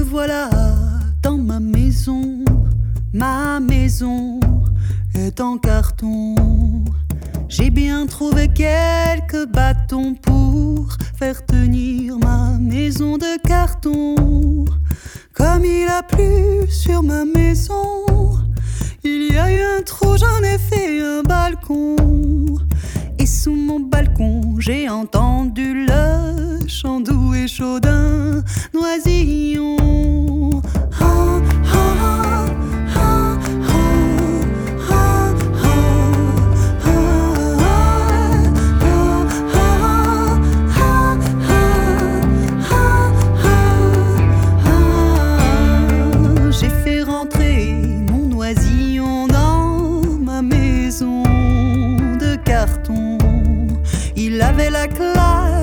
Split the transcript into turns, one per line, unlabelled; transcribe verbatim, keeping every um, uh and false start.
voilà dans ma maison. Ma maison est en carton. J'ai bien trouvé quelques bâtons pour faire tenir ma maison de carton. Comme il a plu sur ma maison, il y a eu un trou, j'en ai fait un balcon. Et sous mon balcon, j'ai entendu le chant doux et chaud d'un oiseau